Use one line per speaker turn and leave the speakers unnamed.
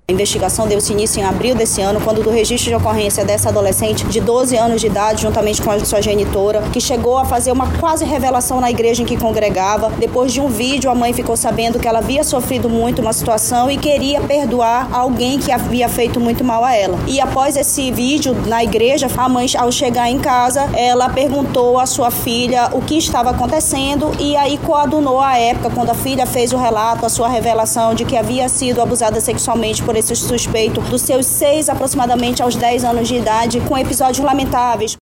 A investigação deu-se início em abril desse ano, quando do registro de ocorrência dessa adolescente de 12 anos de idade, juntamente com a sua genitora, que chegou a fazer uma quase revelação na igreja em que congregava. Depois de um vídeo, a mãe ficou sabendo que ela havia sofrido muito uma situação e queria perdoar alguém que havia feito muito mal a ela. E após esse vídeo na igreja, a mãe, ao chegar em casa, ela perguntou à sua filha o que estava acontecendo e aí coadunou a época, quando a filha fez o relato, a sua revelação de que havia sido abusada sexualmente por esse suspeito dos seus 6 aproximadamente aos 10 anos de idade, com episódios lamentáveis.